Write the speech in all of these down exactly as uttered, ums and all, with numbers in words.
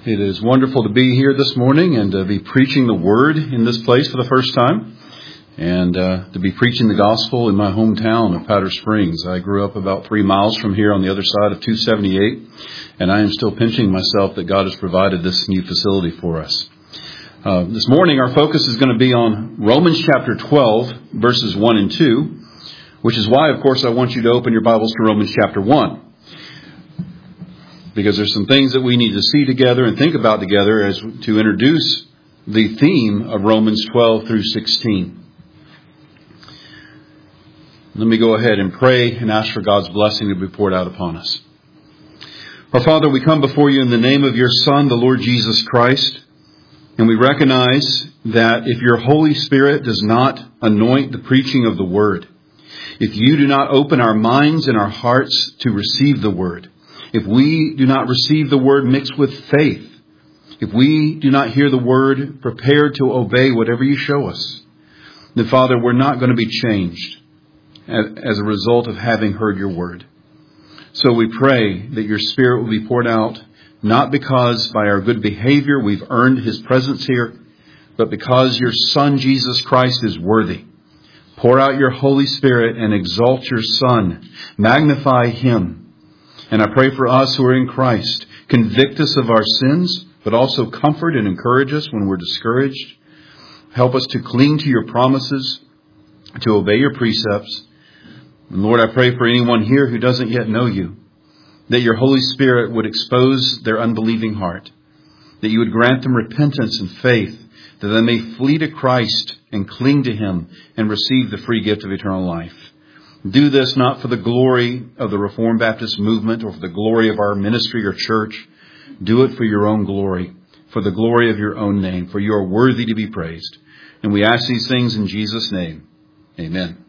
It is wonderful to be here this morning and to be preaching the Word in this place for the first time, and uh, to be preaching the gospel in my hometown of Powder Springs. I grew up about three miles from here on the other side of two seventy-eight, and I am still pinching myself that God has provided this new facility for us. Uh, this morning our focus is going to be on Romans chapter twelve, verses one and two, which is why, of course, I want you to open your Bibles to Romans chapter one. Because there's some things that we need to see together and think about together as to introduce the theme of Romans twelve through sixteen. Let me go ahead and pray and ask for God's blessing to be poured out upon us. Our Father, we come before you in the name of your Son, the Lord Jesus Christ, and we recognize that if your Holy Spirit does not anoint the preaching of the Word, if you do not open our minds and our hearts to receive the Word, if we do not receive the Word mixed with faith, if we do not hear the Word prepared to obey whatever you show us, then, Father, we're not going to be changed as a result of having heard your Word. So we pray that your Spirit will be poured out, not because by our good behavior we've earned his presence here, but because your Son, Jesus Christ, is worthy. Pour out your Holy Spirit and exalt your Son. Magnify him. And I pray for us who are in Christ. Convict us of our sins, but also comfort and encourage us when we're discouraged. Help us to cling to your promises, to obey your precepts. And Lord, I pray for anyone here who doesn't yet know you, that your Holy Spirit would expose their unbelieving heart, that you would grant them repentance and faith, that they may flee to Christ and cling to him and receive the free gift of eternal life. Do this not for the glory of the Reformed Baptist movement or for the glory of our ministry or church. Do it for your own glory, for the glory of your own name, for you are worthy to be praised. And we ask these things in Jesus' name. Amen.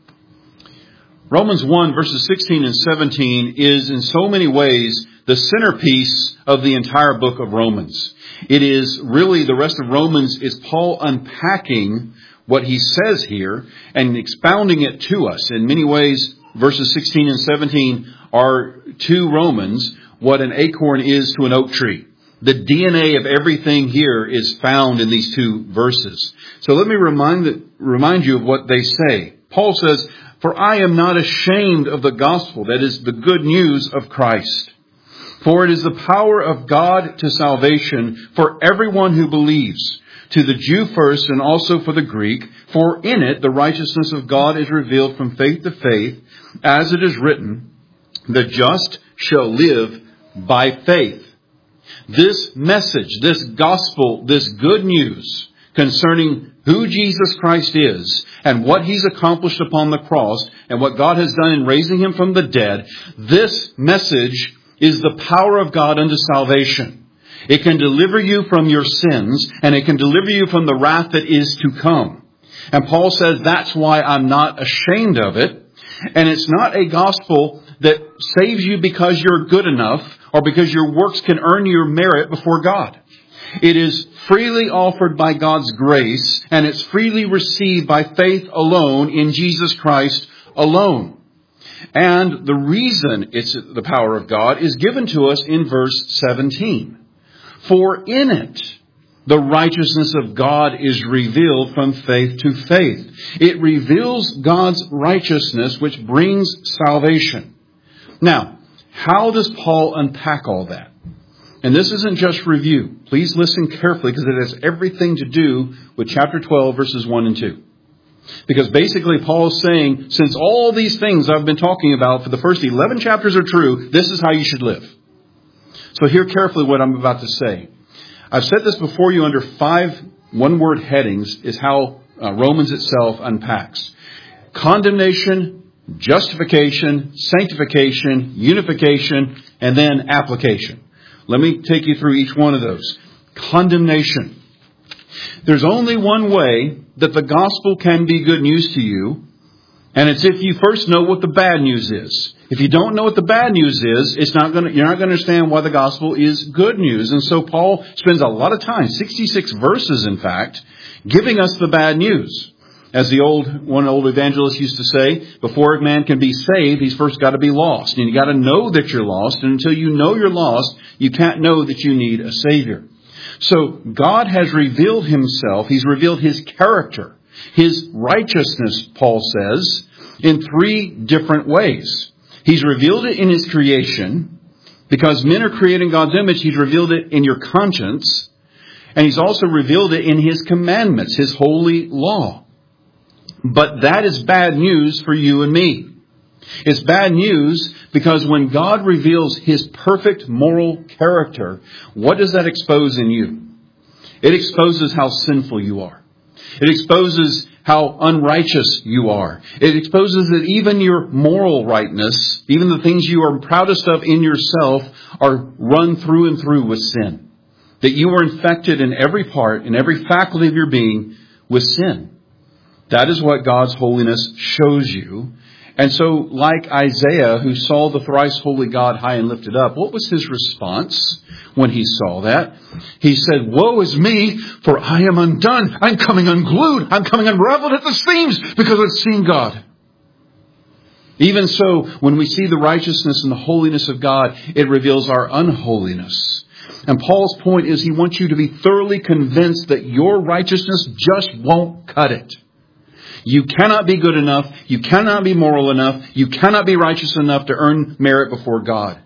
Romans one, verses sixteen and seventeen is in so many ways the centerpiece of the entire book of Romans. It is really, the rest of Romans is Paul unpacking what he says here and expounding it to us. In many ways, verses sixteen and seventeen are to Romans what an acorn is to an oak tree. The D N A of everything here is found in these two verses. So let me remind that, remind you of what they say. Paul says, "For I am not ashamed of the gospel," that is the good news of Christ. "For it is the power of God to salvation for everyone who believes, to the Jew first and also for the Greek, for in it the righteousness of God is revealed from faith to faith, as it is written, the just shall live by faith." This message, this gospel, this good news concerning who Jesus Christ is and what he's accomplished upon the cross and what God has done in raising him from the dead, this message is the power of God unto salvation. It can deliver you from your sins, and it can deliver you from the wrath that is to come. And Paul says that's why I'm not ashamed of it. And it's not a gospel that saves you because you're good enough or because your works can earn your merit before God. It is freely offered by God's grace, and it's freely received by faith alone in Jesus Christ alone. And the reason it's the power of God is given to us in verse seventeen. "For in it the righteousness of God is revealed from faith to faith." It reveals God's righteousness, which brings salvation. Now, how does Paul unpack all that? And this isn't just review. Please listen carefully, because it has everything to do with chapter twelve, verses one and two. Because basically Paul is saying, since all these things I've been talking about for the first eleven chapters are true, this is how you should live. So hear carefully what I'm about to say. I've said this before you under five one-word headings is how uh, Romans itself unpacks. Condemnation, justification, sanctification, unification, and then application. Let me take you through each one of those. Condemnation. There's only one way that the gospel can be good news to you, and it's if you first know what the bad news is. If you don't know what the bad news is, it's not going to, you're not going to understand why the gospel is good news. And so Paul spends a lot of time, sixty-six verses in fact, giving us the bad news. As the old one old evangelist used to say, before a man can be saved, he's first got to be lost. And you got to know that you're lost. And until you know you're lost, you can't know that you need a Savior. So God has revealed himself. He's revealed his character, his righteousness, Paul says, in three different ways. He's revealed it in his creation. Because men are created in God's image, he's revealed it in your conscience. And he's also revealed it in his commandments, his holy law. But that is bad news for you and me. It's bad news because when God reveals his perfect moral character, what does that expose in you? It exposes how sinful you are. It exposes how unrighteous you are. It exposes that even your moral rightness, even the things you are proudest of in yourself, are run through and through with sin. That you are infected in every part, in every faculty of your being with sin. That is what God's holiness shows you. And so, like Isaiah, who saw the thrice holy God high and lifted up, what was his response when he saw that? He said, "Woe is me, for I am undone. I'm coming unglued. I'm coming unraveled at the seams because I've seen God." Even so, when we see the righteousness and the holiness of God, it reveals our unholiness. And Paul's point is he wants you to be thoroughly convinced that your righteousness just won't cut it. You cannot be good enough. You cannot be moral enough. You cannot be righteous enough to earn merit before God.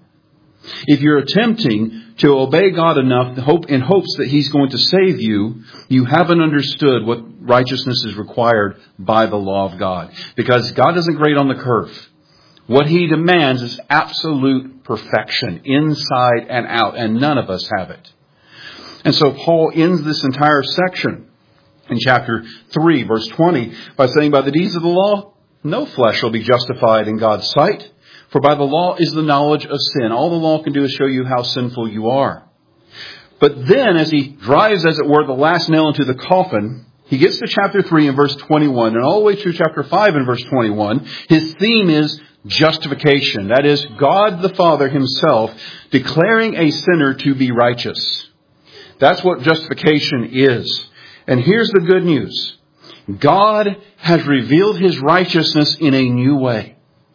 If you're attempting to obey God enough in hopes that he's going to save you, you haven't understood what righteousness is required by the law of God. Because God doesn't grade on the curve. What he demands is absolute perfection, inside and out, and none of us have it. And so Paul ends this entire section in chapter three, verse twenty, by saying, "By the deeds of the law, no flesh will be justified in God's sight. For by the law is the knowledge of sin." All the law can do is show you how sinful you are. But then, as he drives, as it were, the last nail into the coffin, he gets to chapter three and verse twenty-one, and all the way through chapter five and verse twenty-one, his theme is justification. That is, God the Father himself declaring a sinner to be righteous. That's what justification is. And here's the good news. God has revealed his righteousness in a new way.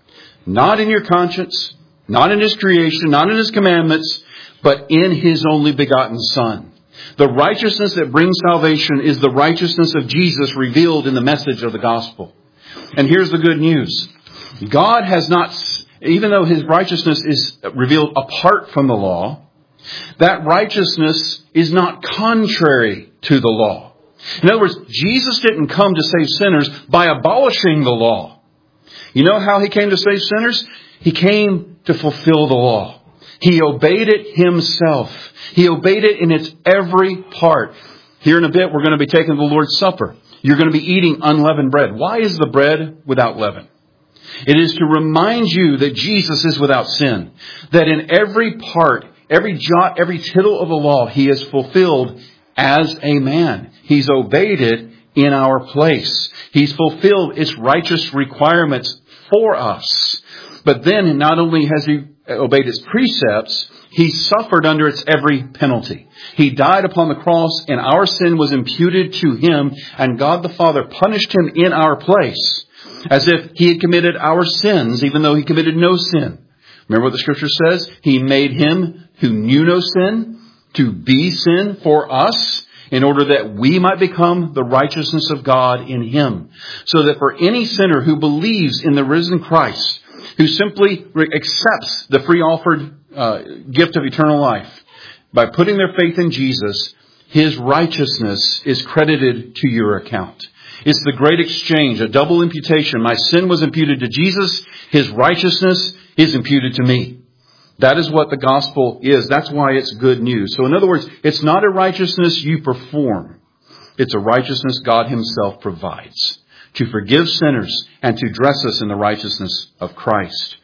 Not in your conscience, not in his creation, not in his commandments, but in his only begotten Son. The righteousness that brings salvation is the righteousness of Jesus revealed in the message of the gospel. And here's the good news. God has not, even though his righteousness is revealed apart from the law, that righteousness is not contrary to the law. In other words, Jesus didn't come to save sinners by abolishing the law. You know how he came to save sinners? He came to fulfill the law. He obeyed it himself. He obeyed it in its every part. Here in a bit, we're going to be taking the Lord's Supper. You're going to be eating unleavened bread. Why is the bread without leaven? It is to remind you that Jesus is without sin. That in every part, every jot, every tittle of the law, he has fulfilled as a man. He's obeyed it in our place. He's fulfilled its righteous requirements for us. But then not only has he obeyed its precepts, he suffered under its every penalty. He died upon the cross and our sin was imputed to him, and God the Father punished him in our place as if he had committed our sins, even though he committed no sin. Remember what the scripture says? He made him who knew no sin to be sin for us, in order that we might become the righteousness of God in him. So that for any sinner who believes in the risen Christ, who simply accepts the free offered uh, gift of eternal life, by putting their faith in Jesus, his righteousness is credited to your account. It's the great exchange, a double imputation. My sin was imputed to Jesus. His righteousness is imputed to me. That is what the gospel is. That's why it's good news. So in other words, it's not a righteousness you perform. It's a righteousness God himself provides to forgive sinners and to dress us in the righteousness of Christ.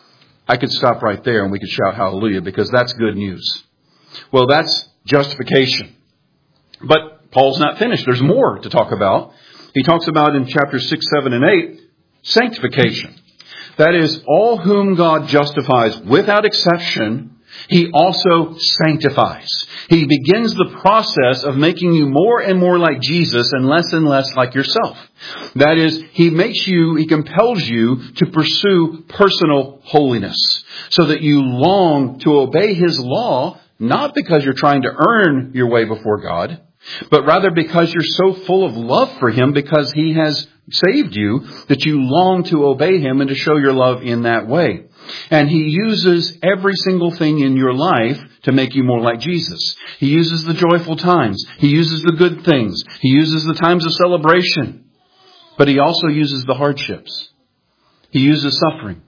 I could stop right there and we could shout hallelujah, because that's good news. Well, that's justification. But Paul's not finished. There's more to talk about. He talks about in chapters six, seven, and eight, sanctification. That is, all whom God justifies without exception, he also sanctifies. He begins the process of making you more and more like Jesus and less and less like yourself. That is, he makes you, he compels you to pursue personal holiness so that you long to obey his law not because you're trying to earn your way before God, but rather because you're so full of love for Him because He has saved you that you long to obey Him and to show your love in that way. And He uses every single thing in your life to make you more like Jesus. He uses the joyful times. He uses the good things. He uses the times of celebration. But He also uses the hardships. He uses suffering.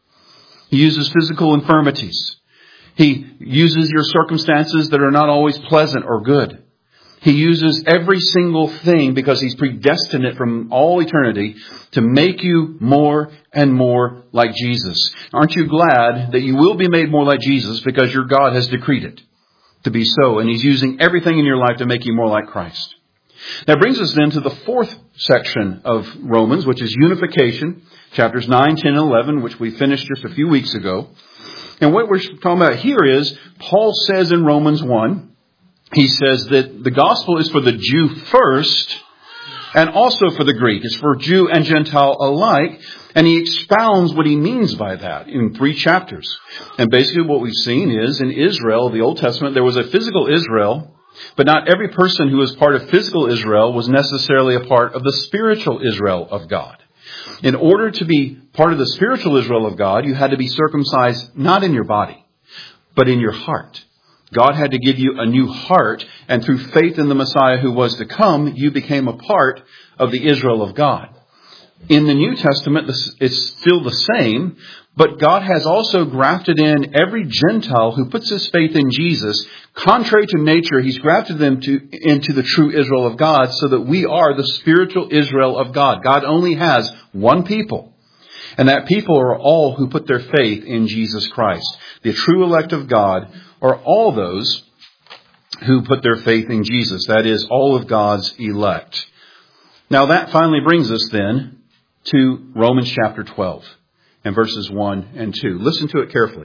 He uses physical infirmities. He uses your circumstances that are not always pleasant or good. He uses every single thing because He's predestined it from all eternity to make you more and more like Jesus. Aren't you glad that you will be made more like Jesus because your God has decreed it to be so? And He's using everything in your life to make you more like Christ. That brings us then to the fourth section of Romans, which is unification, chapters nine, ten, and eleven, which we finished just a few weeks ago. And what we're talking about here is, Paul says in Romans one, he says that the gospel is for the Jew first and also for the Greek. It's for Jew and Gentile alike. And he expounds what he means by that in three chapters. And basically what we've seen is in Israel, the Old Testament, there was a physical Israel, but not every person who was part of physical Israel was necessarily a part of the spiritual Israel of God. In order to be part of the spiritual Israel of God, you had to be circumcised not in your body, but in your heart. God had to give you a new heart, and through faith in the Messiah who was to come, you became a part of the Israel of God. In the New Testament, it's still the same, but God has also grafted in every Gentile who puts his faith in Jesus. Contrary to nature, He's grafted them to, into the true Israel of God so that we are the spiritual Israel of God. God only has one people, and that people are all who put their faith in Jesus Christ. The true elect of God are all those who put their faith in Jesus. That is, all of God's elect. Now that finally brings us then to Romans chapter twelve and verses one and two. Listen to it carefully.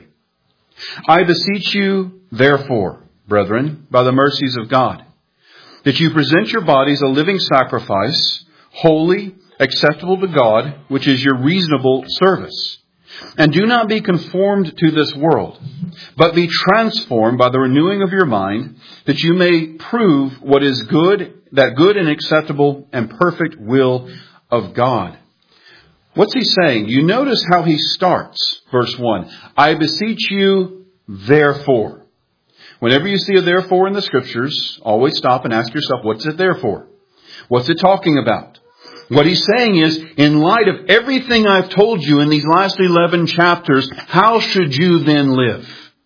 I beseech you, therefore, brethren, by the mercies of God, that you present your bodies a living sacrifice, holy, acceptable to God, which is your reasonable service. And do not be conformed to this world, but be transformed by the renewing of your mind, that you may prove what is good, that good and acceptable and perfect will of God. What's he saying? You notice how he starts, verse one. I beseech you, therefore. Whenever you see a therefore in the Scriptures, always stop and ask yourself, what's it there for? What's it talking about? What he's saying is, in light of everything I've told you in these last eleven chapters, how should you then live?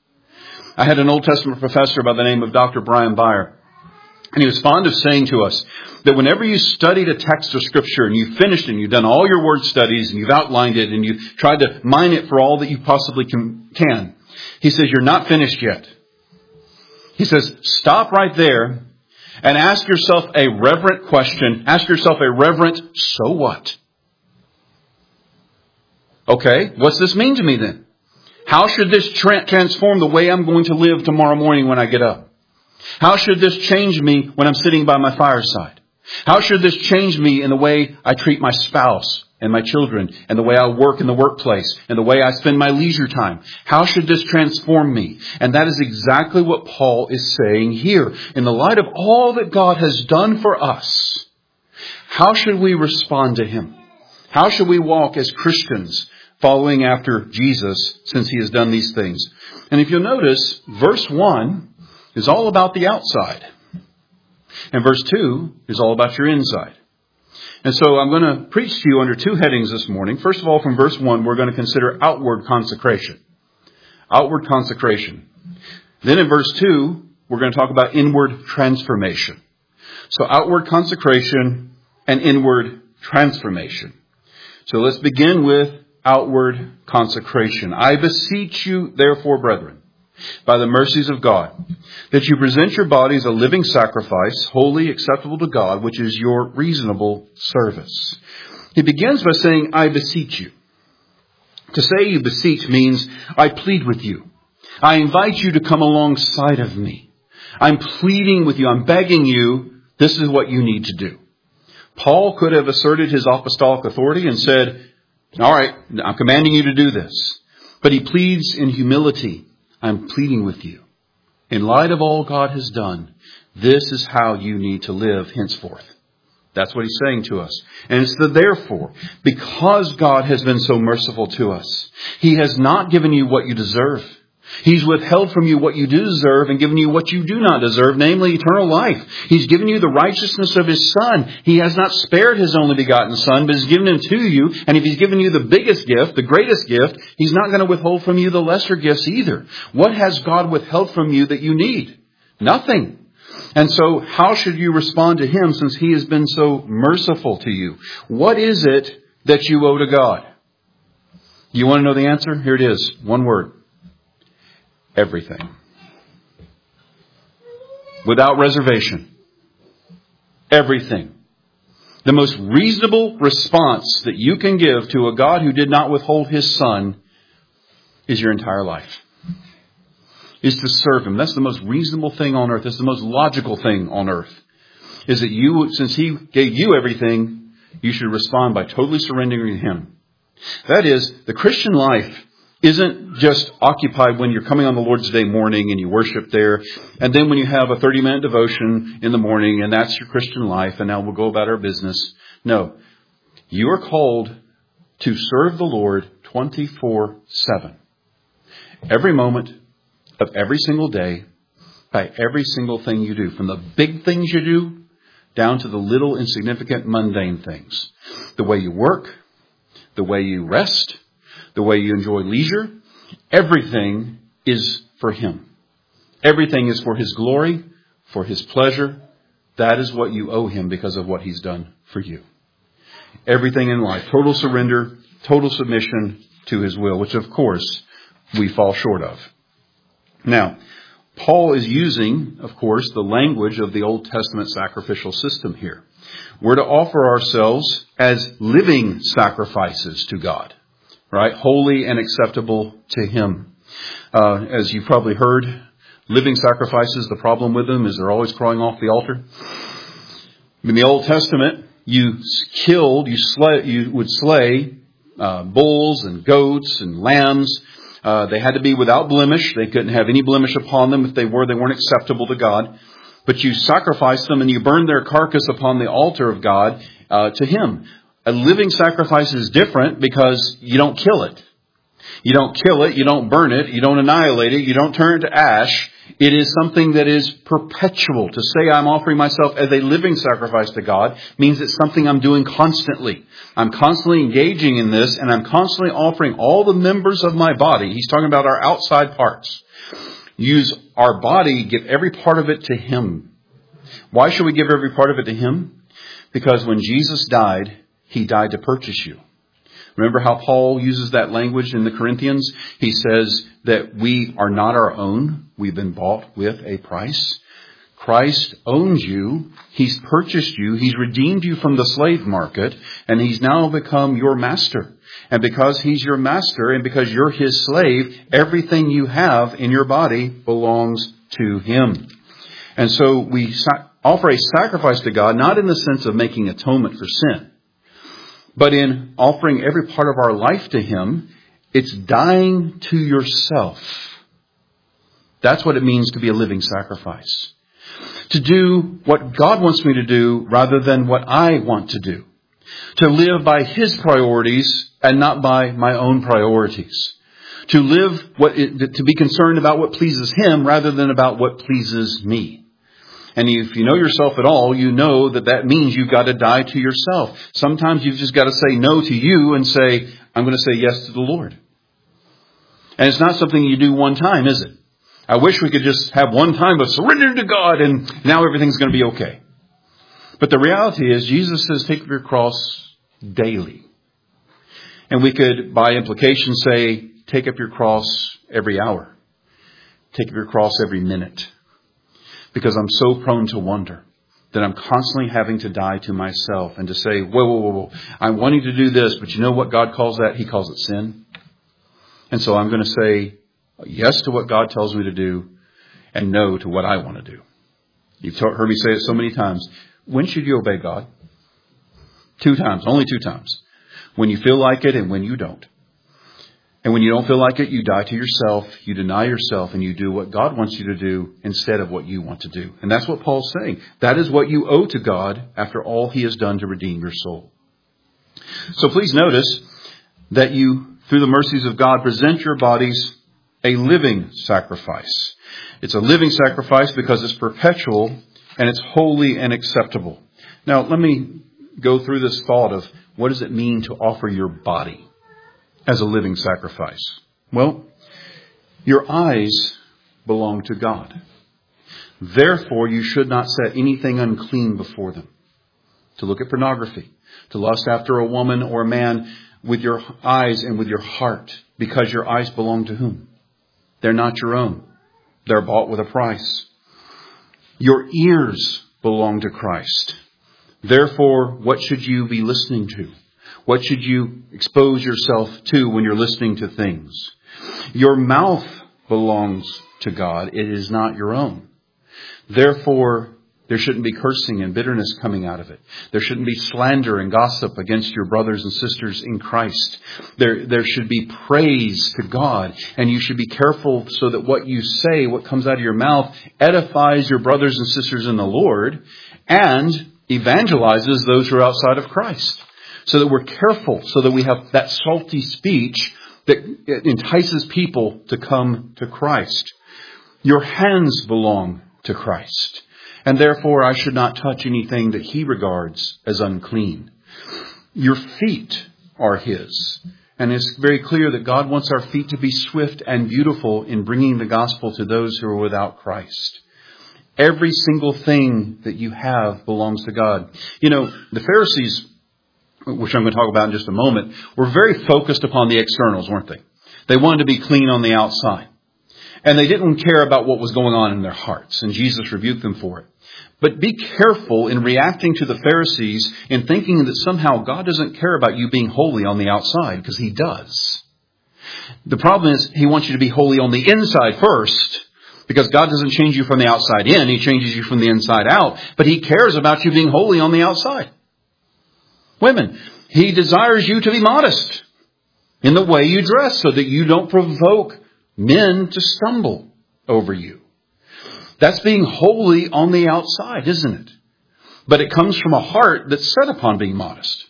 I had an Old Testament professor by the name of Doctor Brian Byer, and he was fond of saying to us that whenever you studied a text of Scripture and you've finished and you've done all your word studies and you've outlined it and you've tried to mine it for all that you possibly can, can he says, you're not finished yet. He says, stop right there and ask yourself a reverent question. Ask yourself a reverent, so what? Okay, what's this mean to me then? How should this tra- transform the way I'm going to live tomorrow morning when I get up? How should this change me when I'm sitting by my fireside? How should this change me in the way I treat my spouse and my children and the way I work in the workplace and the way I spend my leisure time? How should this transform me? And that is exactly what Paul is saying here. In the light of all that God has done for us, how should we respond to Him? How should we walk as Christians following after Jesus since He has done these things? And if you'll notice, verse one is all about the outside. And verse two is all about your inside. And so I'm going to preach to you under two headings this morning. First of all, from verse one, we're going to consider outward consecration. Outward consecration. Then in verse two, we're going to talk about inward transformation. So outward consecration and inward transformation. So let's begin with outward consecration. I beseech you, therefore, brethren, by the mercies of God, that you present your bodies a living sacrifice, holy, acceptable to God, which is your reasonable service. He begins by saying, I beseech you. To say you beseech means I plead with you. I invite you to come alongside of me. I'm pleading with you. I'm begging you. This is what you need to do. Paul could have asserted his apostolic authority and said, all right, I'm commanding you to do this. But he pleads in humility. I'm pleading with you. in light of all God has done, this is how you need to live henceforth. That's what he's saying to us. And it's the therefore. Because God has been so merciful to us, he has not given you what you deserve. He's withheld from you what you do deserve and given you what you do not deserve, namely eternal life. He's given you the righteousness of his Son. He has not spared his only begotten Son, but has given him to you. And if he's given you the biggest gift, the greatest gift, he's not going to withhold from you the lesser gifts either. What has God withheld from you that you need? Nothing. And so how should you respond to him since he has been so merciful to you? What is it that you owe to God? You want to know the answer? Here it is. One word. Everything. Without reservation. Everything. The most reasonable response that you can give to a God who did not withhold his Son is your entire life. Is to serve him. That's the most reasonable thing on earth. That's the most logical thing on earth. Is that you, since he gave you everything, you should respond by totally surrendering to him. That is, the Christian life isn't just occupied when you're coming on the Lord's Day morning and you worship there, and then when you have a thirty-minute devotion in the morning, and that's your Christian life, and now we'll go about our business. No. You are called to serve the Lord twenty-four seven. Every moment of every single day, by every single thing you do, from the big things you do down to the little insignificant mundane things. The way you work, the way you rest, the way you enjoy leisure, everything is for him. Everything is for his glory, for his pleasure. That is what you owe him because of what he's done for you. Everything in life, total surrender, total submission to his will, which of course we fall short of. Now, Paul is using, of course, the language of the Old Testament sacrificial system here. We're to offer ourselves as living sacrifices to God, right? Holy and acceptable to him. Uh, as you've probably heard, living sacrifices, the problem with them is they're always crawling off the altar. In the Old Testament, you killed, you, slay, you would slay uh, bulls and goats and lambs. Uh, they had to be without blemish. They couldn't have any blemish upon them. If they were, they weren't acceptable to God. But you sacrificed them and you burned their carcass upon the altar of God uh, to him. A living sacrifice is different because you don't kill it. You don't kill it. You don't burn it. You don't annihilate it. You don't turn it to ash. It is something that is perpetual. To say I'm offering myself as a living sacrifice to God means it's something I'm doing constantly. I'm constantly engaging in this, and I'm constantly offering all the members of my body. He's talking about our outside parts. Use our body, give every part of it to him. Why should we give every part of it to him? Because when Jesus died, he died to purchase you. Remember how Paul uses that language in the Corinthians? He says that we are not our own. We've been bought with a price. Christ owns you. He's purchased you. He's redeemed you from the slave market. And he's now become your master. And because he's your master and because you're his slave, everything you have in your body belongs to him. And so we offer a sacrifice to God, not in the sense of making atonement for sin, but in offering every part of our life to him. It's dying to yourself. That's what it means to be a living sacrifice. To do what God wants me to do rather than what I want to do. To live by his priorities and not by my own priorities. To live what it, to be concerned about what pleases him rather than about what pleases me. And if you know yourself at all, you know that that means you've got to die to yourself. Sometimes you've just got to say no to you and say, I'm going to say yes to the Lord. And it's not something you do one time, is it? I wish we could just have one time of surrender to God and now everything's going to be okay. But the reality is Jesus says take up your cross daily. And we could, by implication, say take up your cross every hour. Take up your cross every minute. Because I'm so prone to wonder that I'm constantly having to die to myself and to say, whoa, whoa, whoa, whoa, I'm wanting to do this, but you know what God calls that? He calls it sin. And so I'm going to say yes to what God tells me to do and no to what I want to do. You've heard me say it so many times. When should you obey God? Two times, only two times. When you feel like it and when you don't. And when you don't feel like it, you die to yourself, you deny yourself, and you do what God wants you to do instead of what you want to do. And that's what Paul's saying. That is what you owe to God after all he has done to redeem your soul. So please notice that you, through the mercies of God, present your bodies a living sacrifice. It's a living sacrifice because it's perpetual and it's holy and acceptable. Now, let me go through this thought of what does it mean to offer your body as a living sacrifice? Well, your eyes belong to God. Therefore, you should not set anything unclean before them. To look at pornography, to lust after a woman or a man with your eyes and with your heart, because your eyes belong to whom? They're not your own. They're bought with a price. Your ears belong to Christ. Therefore, what should you be listening to? What should you expose yourself to when you're listening to things? Your mouth belongs to God. It is not your own. Therefore, there shouldn't be cursing and bitterness coming out of it. There shouldn't be slander and gossip against your brothers and sisters in Christ. There, there should be praise to God. And you should be careful so that what you say, what comes out of your mouth, edifies your brothers and sisters in the Lord and evangelizes those who are outside of Christ. So that we're careful, so that we have that salty speech that entices people to come to Christ. Your hands belong to Christ. And therefore, I should not touch anything that he regards as unclean. Your feet are his. And it's very clear that God wants our feet to be swift and beautiful in bringing the gospel to those who are without Christ. Every single thing that you have belongs to God. You know, the Pharisees, which I'm going to talk about in just a moment, were very focused upon the externals, weren't they? They wanted to be clean on the outside. And they didn't care about what was going on in their hearts. And Jesus rebuked them for it. But be careful in reacting to the Pharisees in thinking that somehow God doesn't care about you being holy on the outside, because he does. The problem is he wants you to be holy on the inside first, because God doesn't change you from the outside in. He changes you from the inside out. But he cares about you being holy on the outside. Women, he desires you to be modest in the way you dress so that you don't provoke men to stumble over you. That's being holy on the outside, isn't it? But it comes from a heart that's set upon being modest.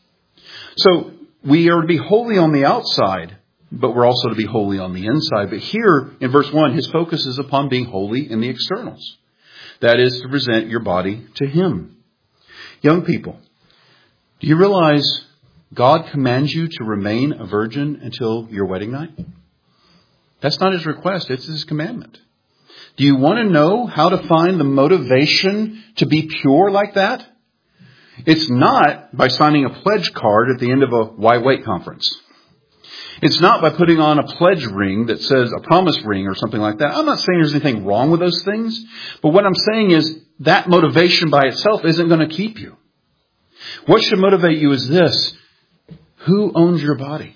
So we are to be holy on the outside, but we're also to be holy on the inside. But here in verse one, his focus is upon being holy in the externals. That is to present your body to him. Young people, do you realize God commands you to remain a virgin until your wedding night? That's not his request. It's his commandment. Do you want to know how to find the motivation to be pure like that? It's not by signing a pledge card at the end of a Why Wait conference. It's not by putting on a pledge ring that says a promise ring or something like that. I'm not saying there's anything wrong with those things. But what I'm saying is that motivation by itself isn't going to keep you. What should motivate you is this. Who owns your body?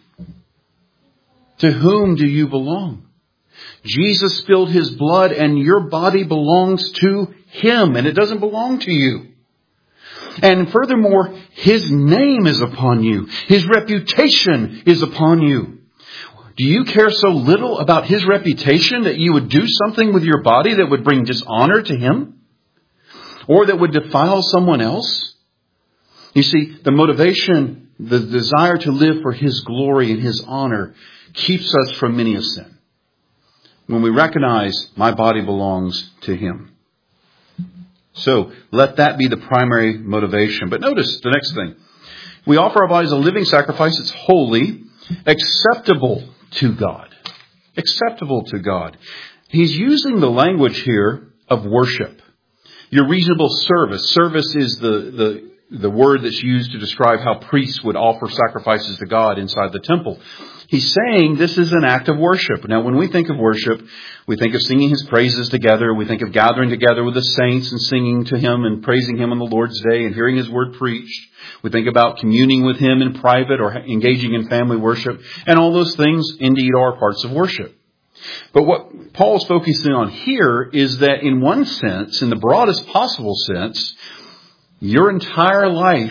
To whom do you belong? Jesus spilled his blood and your body belongs to him and it doesn't belong to you. And furthermore, his name is upon you. His reputation is upon you. Do you care so little about his reputation that you would do something with your body that would bring dishonor to him? Or that would defile someone else? You see, the motivation, the desire to live for his glory and his honor keeps us from many a sin. When we recognize my body belongs to him. So let that be the primary motivation. But notice the next thing. We offer our bodies a living sacrifice. It's holy, acceptable to God. Acceptable to God. He's using the language here of worship. Your reasonable service. Service is the, the, the word that's used to describe how priests would offer sacrifices to God inside the temple. He's saying this is an act of worship. Now, when we think of worship, we think of singing his praises together. We think of gathering together with the saints and singing to him and praising him on the Lord's day and hearing his word preached. We think about communing with him in private or engaging in family worship. And all those things indeed are parts of worship. But what Paul is focusing on here is that in one sense, in the broadest possible sense, your entire life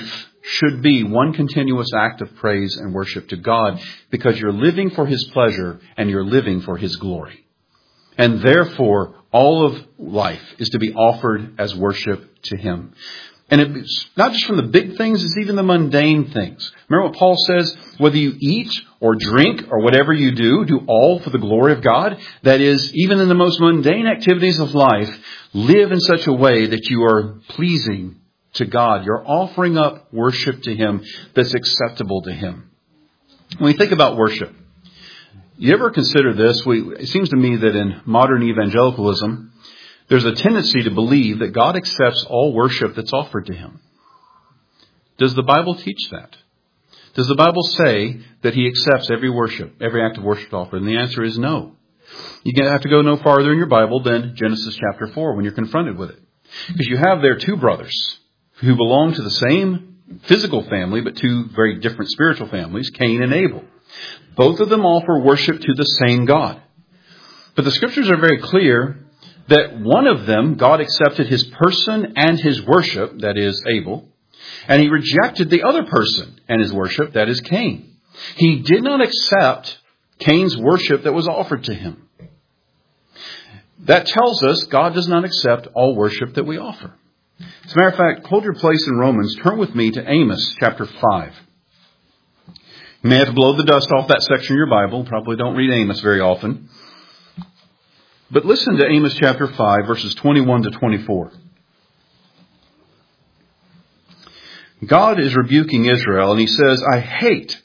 should be one continuous act of praise and worship to God, because you're living for His pleasure and you're living for His glory. And therefore, all of life is to be offered as worship to Him. And it's not just from the big things, it's even the mundane things. Remember what Paul says, whether you eat or drink or whatever you do, do all for the glory of God. That is, even in the most mundane activities of life, live in such a way that you are pleasing to God. You're offering up worship to Him that's acceptable to Him. When we think about worship, you ever consider this? We, it seems to me that in modern evangelicalism, there's a tendency to believe that God accepts all worship that's offered to Him. Does the Bible teach that? Does the Bible say that He accepts every worship, every act of worship offered? And the answer is no. You have to go no farther in your Bible than Genesis chapter four when you're confronted with it. Because you have there two brothers who belong to the same physical family, but two very different spiritual families, Cain and Abel. Both of them offer worship to the same God. But the Scriptures are very clear that one of them, God accepted his person and his worship, that is Abel, and He rejected the other person and his worship, that is Cain. He did not accept Cain's worship that was offered to him. That tells us God does not accept all worship that we offer. As a matter of fact, hold your place in Romans. Turn with me to Amos chapter five. You may have to blow the dust off that section of your Bible. Probably don't read Amos very often. But listen to Amos chapter five, verses twenty-one to twenty-four. God is rebuking Israel, and He says, I hate,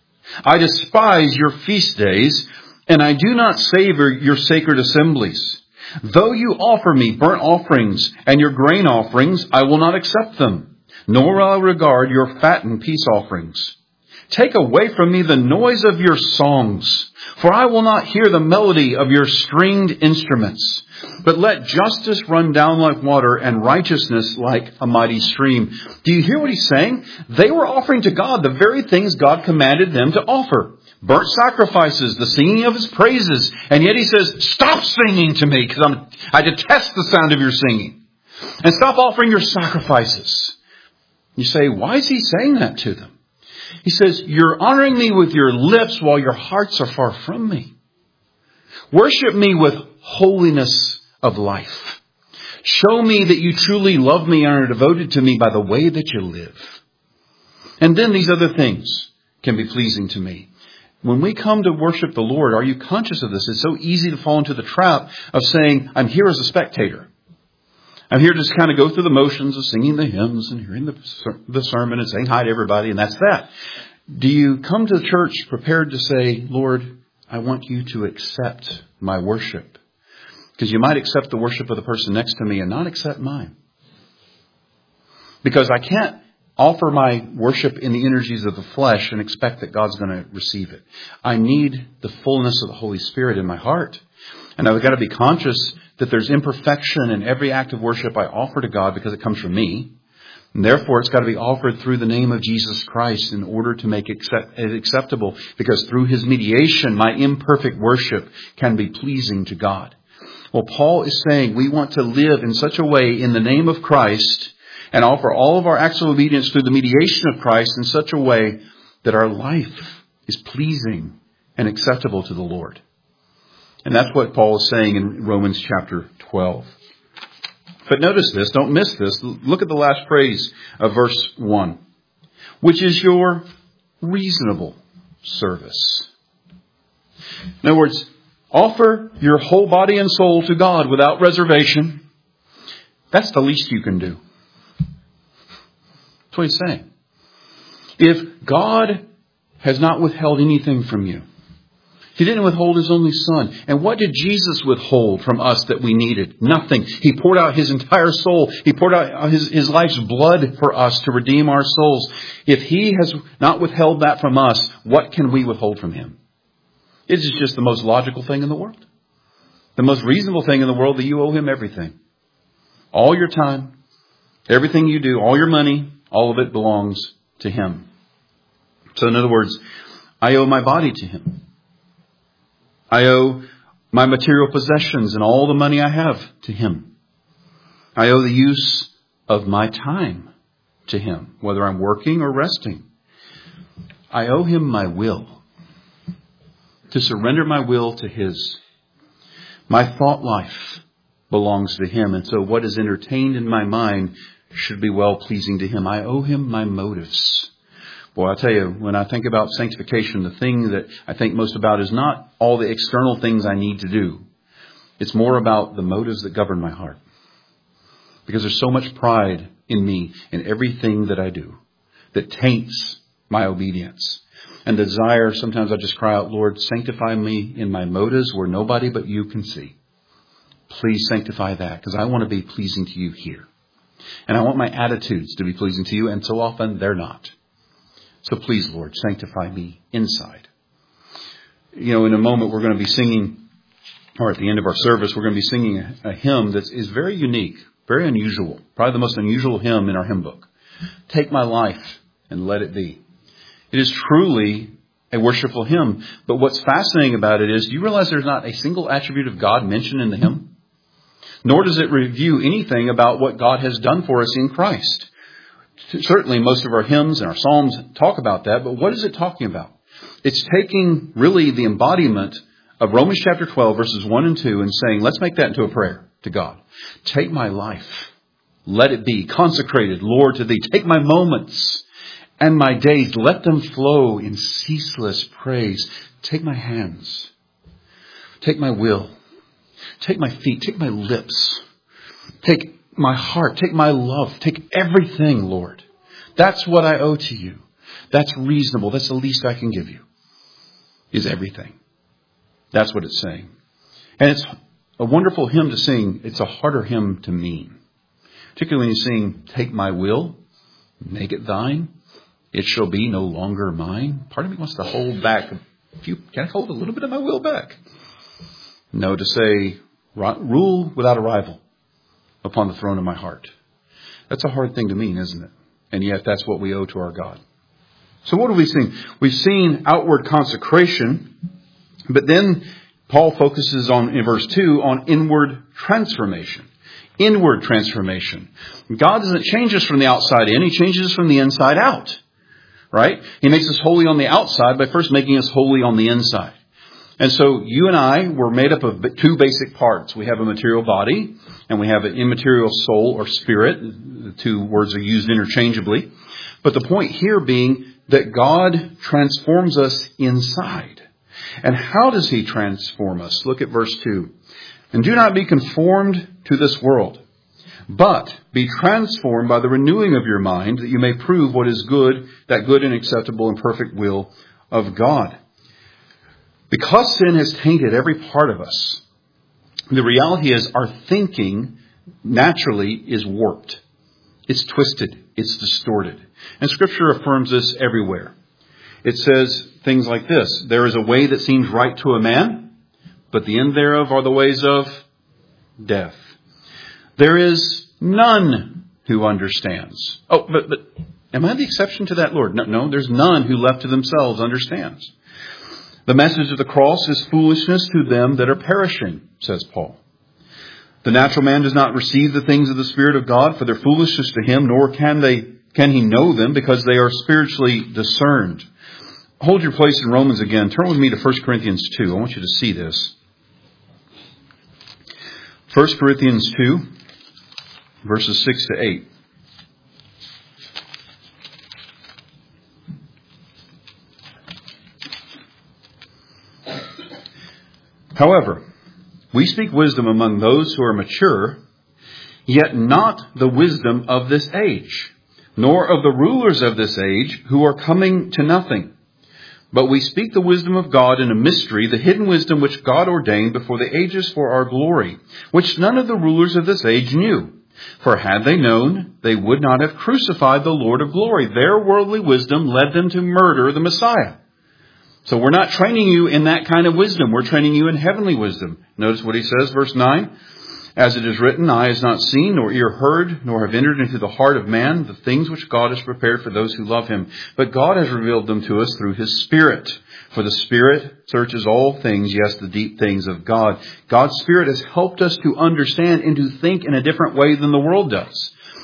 I despise your feast days, and I do not savor your sacred assemblies. Though you offer me burnt offerings and your grain offerings, I will not accept them, nor will I regard your fat and peace offerings. Take away from me the noise of your songs, for I will not hear the melody of your stringed instruments. But let justice run down like water and righteousness like a mighty stream. Do you hear what He's saying? They were offering to God the very things God commanded them to offer. Burnt sacrifices, the singing of His praises. And yet He says, stop singing to me, because I'm, I detest the sound of your singing. And stop offering your sacrifices. You say, why is He saying that to them? He says, you're honoring me with your lips while your hearts are far from me. Worship me with holiness of life. Show me that you truly love me and are devoted to me by the way that you live. And then these other things can be pleasing to me. When we come to worship the Lord, are you conscious of this? It's so easy to fall into the trap of saying, I'm here as a spectator. I'm here to just kind of go through the motions of singing the hymns and hearing the, the sermon and saying hi to everybody, and that's that. Do you come to the church prepared to say, Lord, I want you to accept my worship? Because you might accept the worship of the person next to me and not accept mine. Because I can't offer my worship in the energies of the flesh and expect that God's going to receive it. I need the fullness of the Holy Spirit in my heart. And I've got to be conscious that there's imperfection in every act of worship I offer to God because it comes from me. And therefore, it's got to be offered through the name of Jesus Christ in order to make it acceptable. Because through His mediation, my imperfect worship can be pleasing to God. Well, Paul is saying we want to live in such a way in the name of Christ and offer all of our acts of obedience through the mediation of Christ in such a way that our life is pleasing and acceptable to the Lord. And that's what Paul is saying in Romans chapter twelve. But notice this, don't miss this. Look at the last phrase of verse one, which is your reasonable service. In other words, offer your whole body and soul to God without reservation. That's the least you can do. That's what he's saying. If God has not withheld anything from you, He didn't withhold His only Son. And what did Jesus withhold from us that we needed? Nothing. He poured out His entire soul. He poured out His, his life's blood for us to redeem our souls. If He has not withheld that from us, what can we withhold from Him? It is just the most logical thing in the world. The most reasonable thing in the world that you owe Him everything. All your time, everything you do, all your money, all of it belongs to Him. So in other words, I owe my body to Him. I owe my material possessions and all the money I have to Him. I owe the use of my time to Him, whether I'm working or resting. I owe Him my will, to surrender my will to His. My thought life belongs to Him, and so what is entertained in my mind should be well-pleasing to Him. I owe Him my motives. Boy, I tell you, when I think about sanctification, the thing that I think most about is not all the external things I need to do. It's more about the motives that govern my heart. Because there's so much pride in me in everything that I do that taints my obedience. And desire, sometimes I just cry out, Lord, sanctify me in my motives where nobody but you can see. Please sanctify that, because I want to be pleasing to you here. And I want my attitudes to be pleasing to you, and so often they're not. So please, Lord, sanctify me inside. You know, in a moment we're going to be singing, or at the end of our service, we're going to be singing a, a hymn that is very unique, very unusual. Probably the most unusual hymn in our hymn book. Take my life and let it be. It is truly a worshipful hymn. But what's fascinating about it is, do you realize there's not a single attribute of God mentioned in the hymn? Nor does it review anything about what God has done for us in Christ. Certainly most of our hymns and our psalms talk about that, but what is it talking about? It's taking really the embodiment of Romans chapter twelve, verses one and two, and saying, let's make that into a prayer to God. Take my life. Let it be consecrated, Lord, to Thee. Take my moments and my days. Let them flow in ceaseless praise. Take my hands. Take my will. Take my feet. Take my lips. Take my heart. Take my love. Take everything, Lord. That's what I owe to you. That's reasonable. That's the least I can give you, is everything. That's what it's saying. And it's a wonderful hymn to sing. It's a harder hymn to mean. Particularly when you sing, take my will, make it thine. It shall be no longer mine. Part of me wants to hold back. If you, can I hold a little bit of my will back? No, to say, rule without a rival upon the throne of my heart. That's a hard thing to mean, isn't it? And yet that's what we owe to our God. So what have we seen? We've seen outward consecration, but then Paul focuses on, in verse two, on inward transformation. Inward transformation. God doesn't change us from the outside in. He changes us from the inside out. Right? He makes us holy on the outside by first making us holy on the inside. And so you and I were made up of two basic parts. We have a material body and we have an immaterial soul or spirit. The two words are used interchangeably. But the point here being that God transforms us inside. And how does He transform us? Look at verse two. And do not be conformed to this world, but be transformed by the renewing of your mind, that you may prove what is good, that good and acceptable and perfect will of God. Because sin has tainted every part of us, the reality is our thinking naturally is warped. It's twisted. It's distorted. And Scripture affirms this everywhere. It says things like this. There is a way that seems right to a man, but the end thereof are the ways of death. There is none who understands. Oh, but, but am I the exception to that, Lord? No, no, there's none who left to themselves understands. The message of the cross is foolishness to them that are perishing, says Paul. The natural man does not receive the things of the Spirit of God, for their foolishness to him, nor can they can he know them, because they are spiritually discerned. Hold your place in Romans again. Turn with me to First Corinthians two. I want you to see this. First Corinthians two, verses six to eight. However, we speak wisdom among those who are mature, yet not the wisdom of this age, nor of the rulers of this age who are coming to nothing. But we speak the wisdom of God in a mystery, the hidden wisdom which God ordained before the ages for our glory, which none of the rulers of this age knew. For had they known, they would not have crucified the Lord of glory. Their worldly wisdom led them to murder the Messiah. So we're not training you in that kind of wisdom. We're training you in heavenly wisdom. Notice what he says, verse nine. As it is written, eye has not seen, nor ear heard, nor have entered into the heart of man the things which God has prepared for those who love Him. But God has revealed them to us through His Spirit. For the Spirit searches all things, yes, the deep things of God. God's Spirit has helped us to understand and to think in a different way than the world does.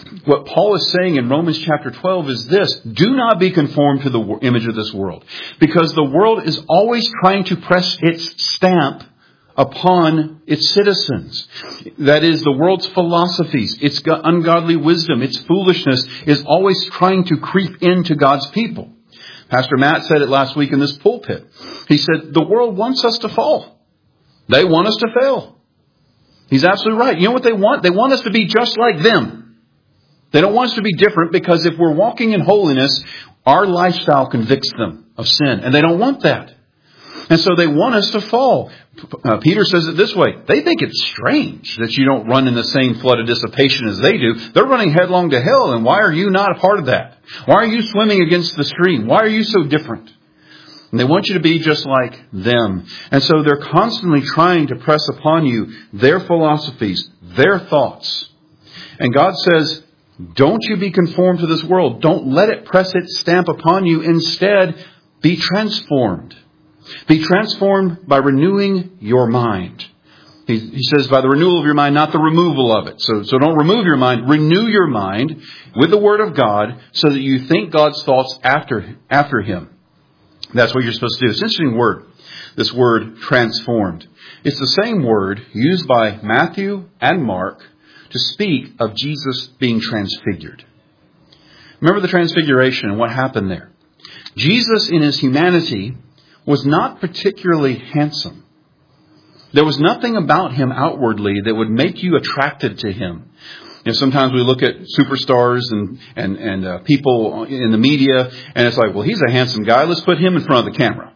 what Paul is saying in Romans chapter twelve is this: do not be conformed to the image of this world, because the world is always trying to press its stamp upon its citizens. That is, the world's philosophies, its ungodly wisdom, its foolishness is always trying to creep into God's people. Pastor Matt said it last week in this pulpit. He said, the world wants us to fall. They want us to fail. He's absolutely right. You know what they want? They want us to be just like them. They don't want us to be different, because if we're walking in holiness, our lifestyle convicts them of sin. And they don't want that. And so they want us to fall. Uh, Peter says it this way: they think it's strange that you don't run in the same flood of dissipation as they do. They're running headlong to hell, and why are you not a part of that? Why are you swimming against the stream? Why are you so different? And they want you to be just like them. And so they're constantly trying to press upon you their philosophies, their thoughts. And God says, don't you be conformed to this world. Don't let it press its stamp upon you. Instead, be transformed. Be transformed by renewing your mind. He, he says by the renewal of your mind, not the removal of it. So, so don't remove your mind. Renew your mind with the Word of God so that you think God's thoughts after, after Him. That's what you're supposed to do. It's an interesting word, this word transformed. It's the same word used by Matthew and Mark to speak of Jesus being transfigured. Remember the transfiguration and what happened there. Jesus in His humanity was not particularly handsome. There was nothing about Him outwardly that would make you attracted to Him. You know, sometimes we look at superstars and and, and uh, people in the media, and it's like, well, he's a handsome guy. Let's put him in front of the camera.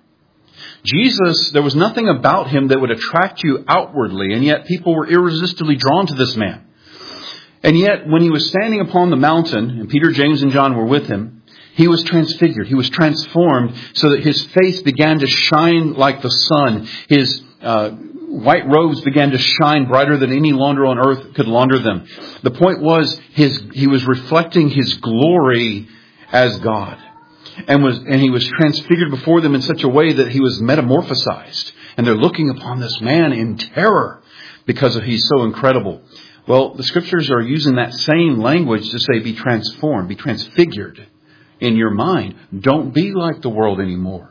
Jesus, there was nothing about Him that would attract you outwardly, and yet people were irresistibly drawn to this man. And yet, when He was standing upon the mountain, and Peter, James, and John were with Him, He was transfigured. He was transformed so that His face began to shine like the sun. His uh, white robes began to shine brighter than any launderer on earth could launder them. The point was, his He was reflecting His glory as God. And was and He was transfigured before them in such a way that He was metamorphosized. And they're looking upon this man in terror because of He's so incredible. Well, the Scriptures are using that same language to say, be transformed, be transfigured in your mind. Don't be like the world anymore.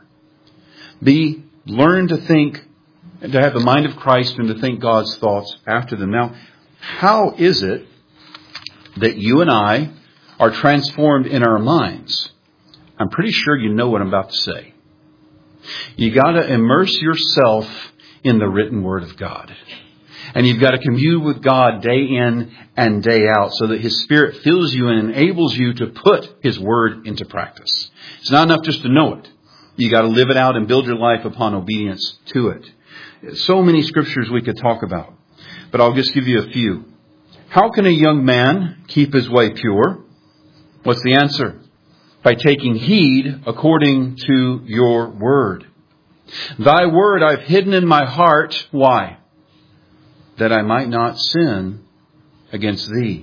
Be, learn to think, to have the mind of Christ and to think God's thoughts after them. Now, how is it that you and I are transformed in our minds? I'm pretty sure you know what I'm about to say. You got to immerse yourself in the written Word of God. And you've got to commune with God day in and day out so that His Spirit fills you and enables you to put His Word into practice. It's not enough just to know it. You got to live it out and build your life upon obedience to it. So many scriptures we could talk about, but I'll just give you a few. How can a young man keep his way pure? What's the answer? By taking heed according to your word. Thy word I've hidden in my heart. Why? That I might not sin against thee.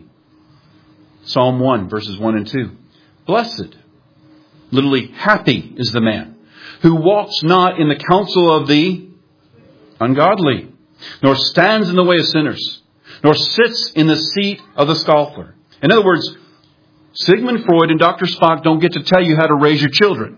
Psalm one, verses one and two. Blessed, literally happy is the man who walks not in the counsel of the ungodly, nor stands in the way of sinners, nor sits in the seat of the scoffer. In other words, Sigmund Freud and Doctor Spock don't get to tell you how to raise your children.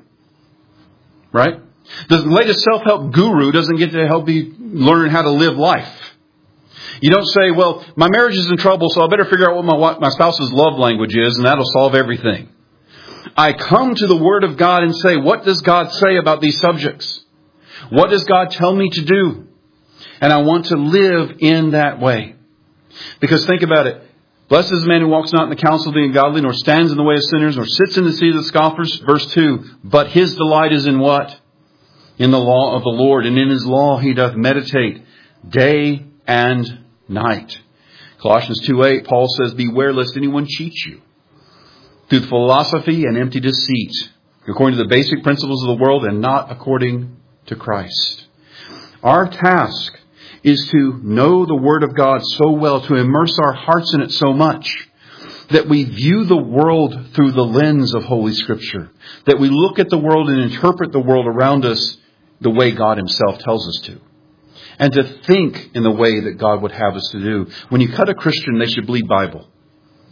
Right? The latest self-help guru doesn't get to help you learn how to live life. You don't say, well, my marriage is in trouble, so I better figure out what my, my spouse's love language is, and that'll solve everything. I come to the Word of God and say, what does God say about these subjects? What does God tell me to do? And I want to live in that way. Because think about it. Blessed is the man who walks not in the counsel of the ungodly, nor stands in the way of sinners, nor sits in the seat of the scoffers. Verse two, but his delight is in what? In the law of the Lord, and in His law he doth meditate day and night. Colossians two eight, Paul says, beware lest anyone cheat you through philosophy and empty deceit, according to the basic principles of the world and not according to Christ. Our task is to know the Word of God so well, to immerse our hearts in it so much, that we view the world through the lens of Holy Scripture, that we look at the world and interpret the world around us the way God Himself tells us to. And to think in the way that God would have us to do. When you cut a Christian, they should bleed Bible.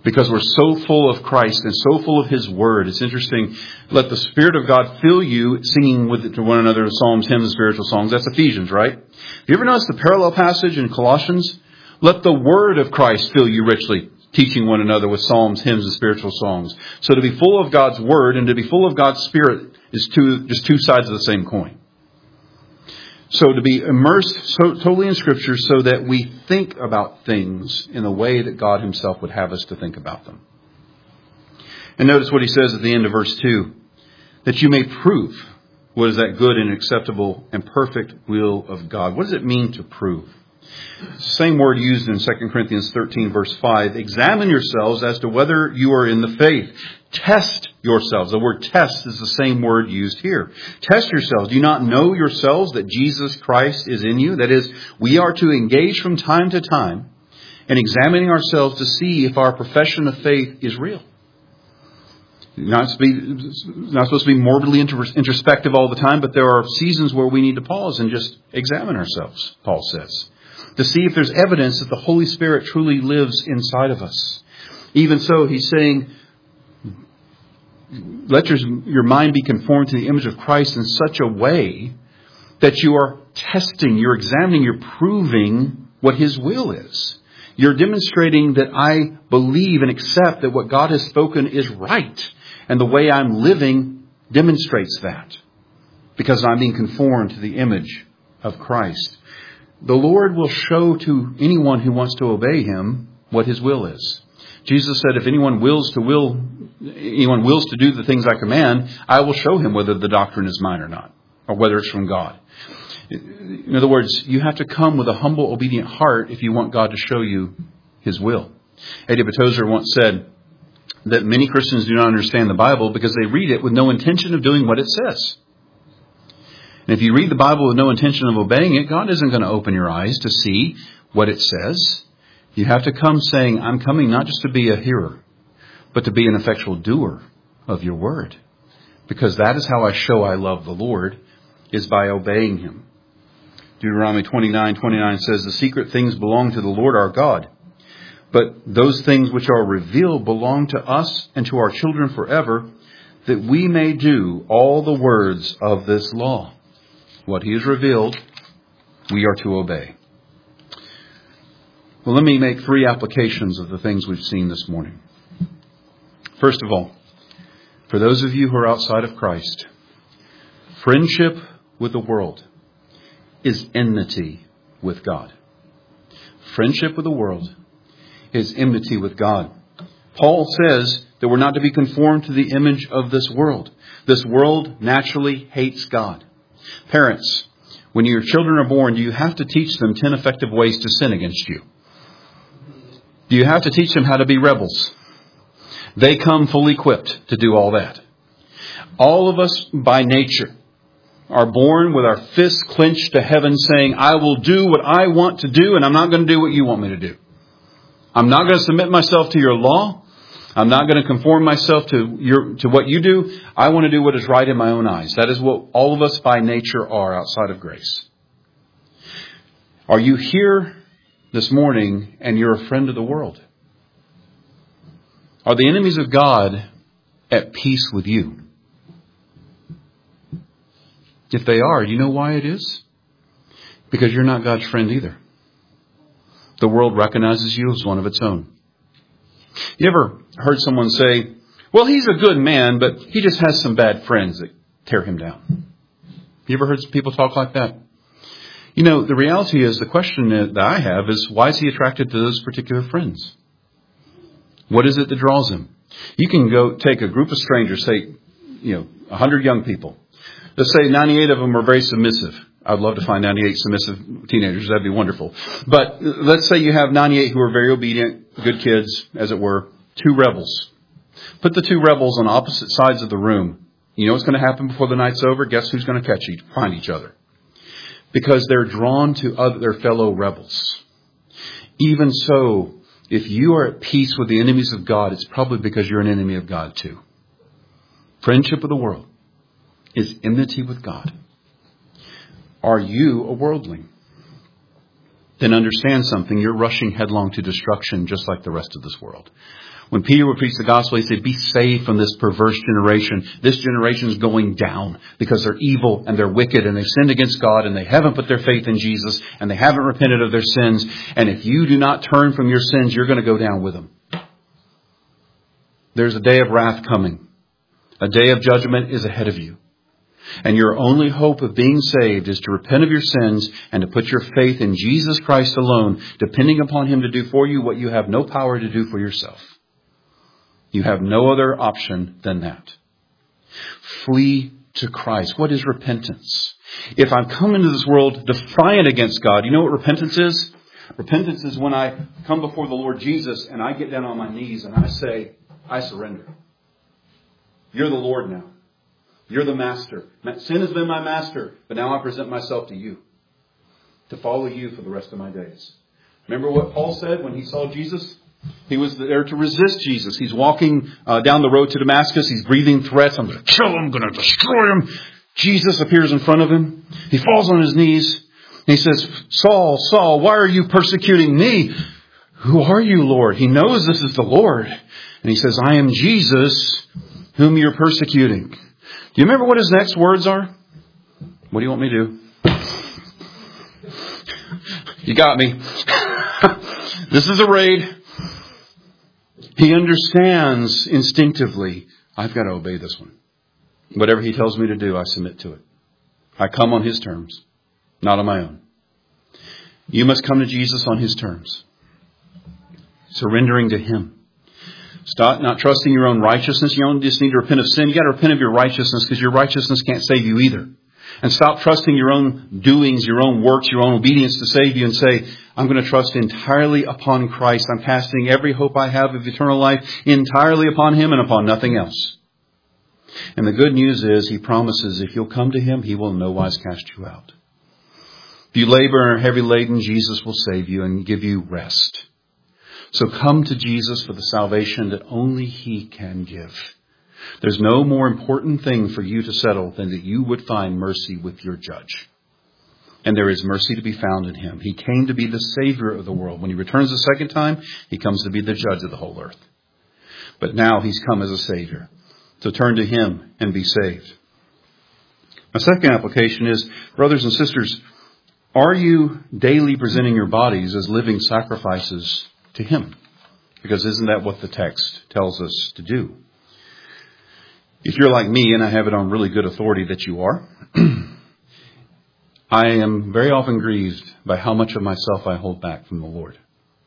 Because we're so full of Christ and so full of His Word. It's interesting. Let the Spirit of God fill you, singing with it to one another, psalms, hymns, and spiritual songs. That's Ephesians, right? Have you ever noticed the parallel passage in Colossians? Let the Word of Christ fill you richly, teaching one another with psalms, hymns, and spiritual songs. So to be full of God's Word and to be full of God's Spirit is two, just two sides of the same coin. So to be immersed so totally in Scripture so that we think about things in the way that God Himself would have us to think about them. And notice what He says at the end of verse two. That you may prove what is that good and acceptable and perfect will of God. What does it mean to prove? Same word used in Second Corinthians thirteen verse five. Examine yourselves as to whether you are in the faith. Test yourselves. The word test is the same word used here. Test yourselves. Do you not know yourselves that Jesus Christ is in you? That is, we are to engage from time to time in examining ourselves to see if our profession of faith is real. Not, to be, not supposed to be morbidly introspective all the time, but there are seasons where we need to pause and just examine ourselves, Paul says, to see if there's evidence that the Holy Spirit truly lives inside of us. Even so, he's saying, let your, your mind be conformed to the image of Christ in such a way that you are testing, you're examining, you're proving what His will is. You're demonstrating that I believe and accept that what God has spoken is right. And the way I'm living demonstrates that. Because I'm being conformed to the image of Christ. The Lord will show to anyone who wants to obey Him what His will is. Jesus said, if anyone wills to will, anyone wills to do the things I command, I will show him whether the doctrine is mine or not, or whether it's from God. In other words, you have to come with a humble, obedient heart if you want God to show you His will. Eddie Batozer once said that many Christians do not understand the Bible because they read it with no intention of doing what it says. And if you read the Bible with no intention of obeying it, God isn't going to open your eyes to see what it says. You have to come saying, I'm coming not just to be a hearer, but to be an effectual doer of your word. Because that is how I show I love the Lord, is by obeying Him. Deuteronomy twenty-nine twenty-nine says, the secret things belong to the Lord our God. But those things which are revealed belong to us and to our children forever, that we may do all the words of this law. What He has revealed, we are to obey. Well, let me make three applications of the things we've seen this morning. First of all, for those of you who are outside of Christ, friendship with the world is enmity with God. Friendship with the world is enmity with God. Paul says that we're not to be conformed to the image of this world. This world naturally hates God. Parents, when your children are born, do you have to teach them ten effective ways to sin against you? Do you have to teach them how to be rebels? They come fully equipped to do all that. All of us by nature are born with our fists clenched to heaven saying, I will do what I want to do and I'm not going to do what you want me to do. I'm not going to submit myself to your law. I'm not going to conform myself to your to what you do. I want to do what is right in my own eyes. That is what all of us by nature are outside of grace. Are you here this morning and you're a friend of the world? Are the enemies of God at peace with you? If they are, you know why it is? Because you're not God's friend either. The world recognizes you as one of its own. You ever heard someone say, well, he's a good man, but he just has some bad friends that tear him down? You ever heard people talk like that? You know, the reality is, the question that I have is, why is he attracted to those particular friends? What is it that draws him? You can go take a group of strangers, say, you know, one hundred young people. Let's say ninety-eight of them are very submissive. I'd love to find ninety-eight submissive teenagers. That'd be wonderful. But let's say you have ninety-eight who are very obedient, good kids, as it were, two rebels. Put the two rebels on opposite sides of the room. You know what's going to happen before the night's over? Guess who's going to catch each, find each other? Because they're drawn to other, their fellow rebels. Even so, if you are at peace with the enemies of God, it's probably because you're an enemy of God too. Friendship with the world is enmity with God. Are you a worldling? then understand something. You're rushing headlong to destruction just like the rest of this world. When Peter would preach the gospel, he said, be saved from this perverse generation. This generation is going down because they're evil and they're wicked and they've sinned against God and they haven't put their faith in Jesus and they haven't repented of their sins. And if you do not turn from your sins, you're going to go down with them. There's a day of wrath coming. A day of judgment is ahead of you. And your only hope of being saved is to repent of your sins and to put your faith in Jesus Christ alone, depending upon Him to do for you what you have no power to do for yourself. You have no other option than that. Flee to Christ. What is repentance? If I've come into this world defiant against God, you know what repentance is? Repentance is when I come before the Lord Jesus and I get down on my knees and I say, I surrender. You're the Lord now. You're the master. Sin has been my master, but now I present myself to you to follow you for the rest of my days. Remember what Paul said when he saw Jesus? He was there to resist Jesus. He's walking uh, down the road to Damascus. He's breathing threats. I'm going to kill him. I'm going to destroy him. Jesus appears in front of him. He falls on his knees. And he says, Saul, Saul, why are you persecuting me? Who are you, Lord? He knows this is the Lord. And he says, I am Jesus whom you're persecuting. Do you remember what his next words are? What do you want me to do? You got me. This is a raid. He understands instinctively, I've got to obey this one. Whatever he tells me to do, I submit to it. I come on his terms, not on my own. You must come to Jesus on his terms. Surrendering to him. Stop not trusting your own righteousness. You don't just need to repent of sin. You got to repent of your righteousness because your righteousness can't save you either. And stop trusting your own doings, your own works, your own obedience to save you and say, I'm going to trust entirely upon Christ. I'm casting every hope I have of eternal life entirely upon him and upon nothing else. And the good news is he promises if you'll come to him, he will in no wise cast you out. If you labor and are heavy laden, Jesus will save you and give you rest. So come to Jesus for the salvation that only he can give. There's no more important thing for you to settle than that you would find mercy with your judge. And there is mercy to be found in him. He came to be the Savior of the world. When he returns the second time, he comes to be the judge of the whole earth. But now he's come as a Savior. So turn to him and be saved. My second application is, brothers and sisters, are you daily presenting your bodies as living sacrifices to him? Because isn't that what the text tells us to do? If you're like me, and I have it on really good authority that you are, I am very often grieved by how much of myself I hold back from the Lord.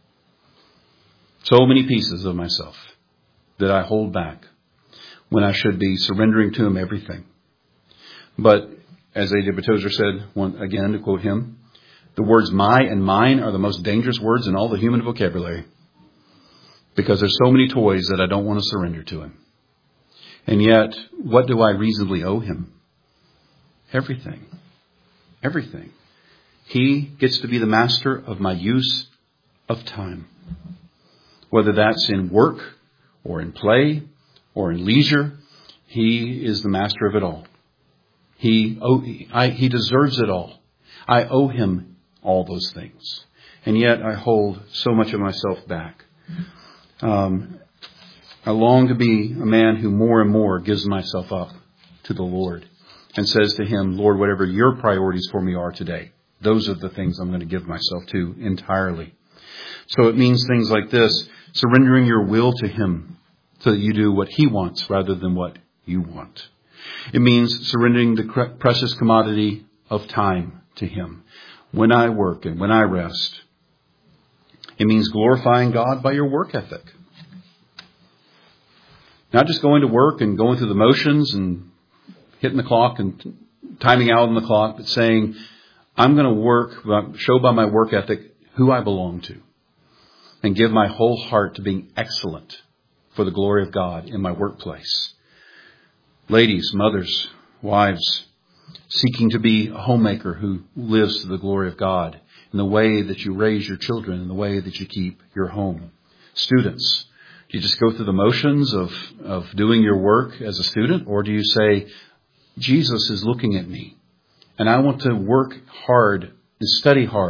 So many pieces of myself that I hold back when I should be surrendering to him everything. But as A W Tozer said, one, again to quote him, the words my and mine are the most dangerous words in all the human vocabulary. Because there's so many toys that I don't want to surrender to him. And yet, what do I reasonably owe him? Everything. Everything. He gets to be the master of my use of time. Whether that's in work or in play or in leisure, he is the master of it all. He, oh, I, he deserves it all. I owe him all those things. And yet I hold so much of myself back. Um, I long to be a man who more and more gives myself up to the Lord and says to him, Lord, whatever your priorities for me are today, those are the things I'm going to give myself to entirely. So it means things like this, surrendering your will to him so that you do what he wants rather than what you want. It means surrendering the precious commodity of time to him when I work and when I rest. It means glorifying God by your work ethic. Not just going to work and going through the motions and hitting the clock and timing out on the clock, but saying, I'm going to work, show by my work ethic who I belong to and give my whole heart to being excellent for the glory of God in my workplace. Ladies, mothers, wives, seeking to be a homemaker who lives to the glory of God in the way that you raise your children, in the way that you keep your home. Students, do you just go through the motions of, of doing your work as a student? Or do you say, Jesus is looking at me and I want to work hard and study hard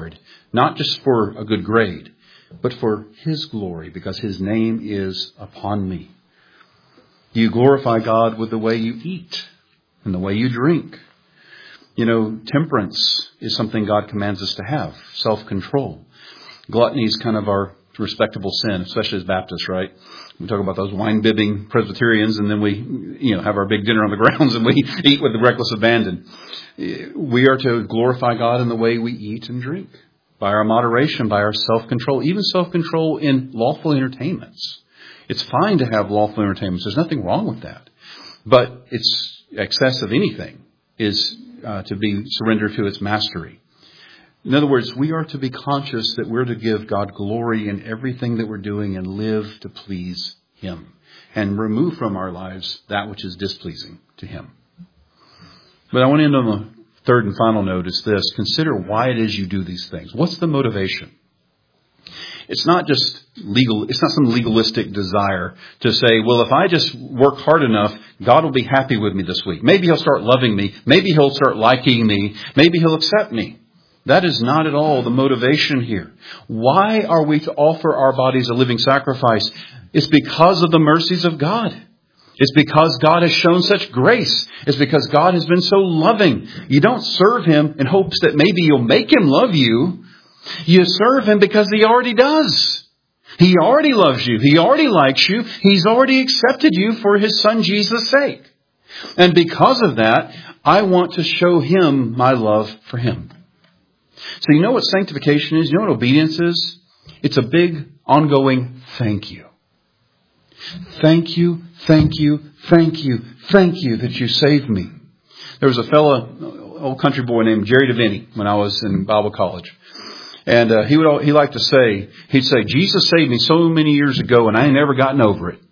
not just for a good grade, but for His glory, because His name is upon me. Do you glorify God with the way you eat and the way you drink? You know, temperance is something God commands us to have, self-control. Gluttony is kind of our respectable sin, especially as Baptists, right? We talk about those wine-bibbing Presbyterians, and then we, you know, have our big dinner on the grounds and we eat with reckless abandon. We are to glorify God in the way we eat and drink, by our moderation, by our self-control, even self-control in lawful entertainments. It's fine to have lawful entertainments. There's nothing wrong with that. But it's excess of anything is uh, to be surrendered to its mastery. In other words, we are to be conscious that we're to give God glory in everything that we're doing and live to please Him and remove from our lives that which is displeasing to Him. But I want to end on the third and final note is this. Consider why it is you do these things. What's the motivation? It's not just legal. It's not some legalistic desire to say, well, if I just work hard enough, God will be happy with me this week. Maybe He'll start loving me. Maybe He'll start liking me. Maybe He'll accept me. That is not at all the motivation here. Why are we to offer our bodies a living sacrifice? It's because of the mercies of God. It's because God has shown such grace. It's because God has been so loving. You don't serve Him in hopes that maybe you'll make Him love you. You serve Him because He already does. He already loves you. He already likes you. He's already accepted you for His Son Jesus' sake. And because of that, I want to show Him my love for Him. So you know what sanctification is? You know what obedience is? It's a big, ongoing thank you. Thank you, thank you, thank you, thank you that you saved me. There was a fellow, old country boy named Jerry DeVinny when I was in Bible college. And uh, he would he liked to say, he'd say, Jesus saved me so many years ago and I ain't never gotten over it.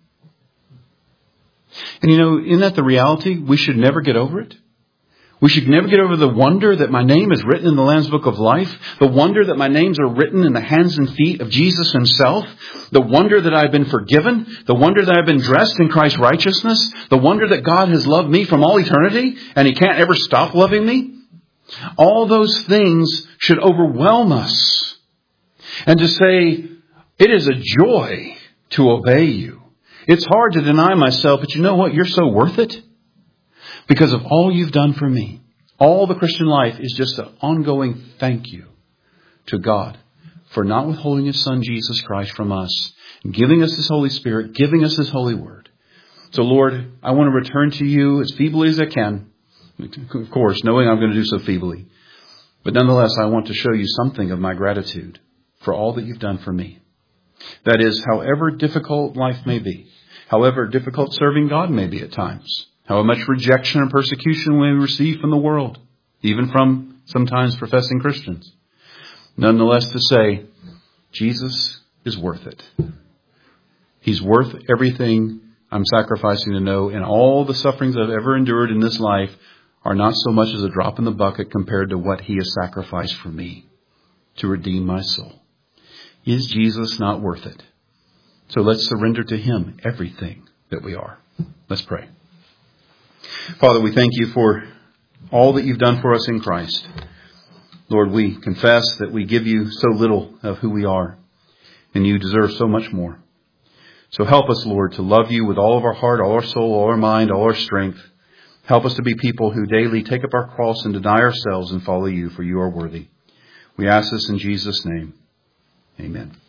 And you know, isn't that the reality? We should never get over it. We should never get over the wonder that my name is written in the Lamb's Book of Life. The wonder that my names are written in the hands and feet of Jesus Himself. The wonder that I've been forgiven. The wonder that I've been dressed in Christ's righteousness. The wonder that God has loved me from all eternity and He can't ever stop loving me. All those things should overwhelm us. And to say, it is a joy to obey you. It's hard to deny myself, but you know what? You're so worth it. Because of all you've done for me. All the Christian life is just an ongoing thank you to God for not withholding His Son Jesus Christ from us, giving us His Holy Spirit, giving us His holy word. So Lord, I want to return to you as feebly as I can. Of course, knowing I'm going to do so feebly. But nonetheless, I want to show you something of my gratitude for all that you've done for me. That is, however difficult life may be, however difficult serving God may be at times, how much rejection and persecution we receive from the world, even from sometimes professing Christians. Nonetheless, to say, Jesus is worth it. He's worth everything I'm sacrificing to know, and all the sufferings I've ever endured in this life are not so much as a drop in the bucket compared to what He has sacrificed for me to redeem my soul. Is Jesus not worth it? So let's surrender to Him everything that we are. Let's pray. Father, we thank you for all that you've done for us in Christ. Lord, we confess that we give you so little of who we are, and you deserve so much more. So help us, Lord, to love you with all of our heart, all our soul, all our mind, all our strength. Help us to be people who daily take up our cross and deny ourselves and follow you, for you are worthy. We ask this in Jesus' name. Amen.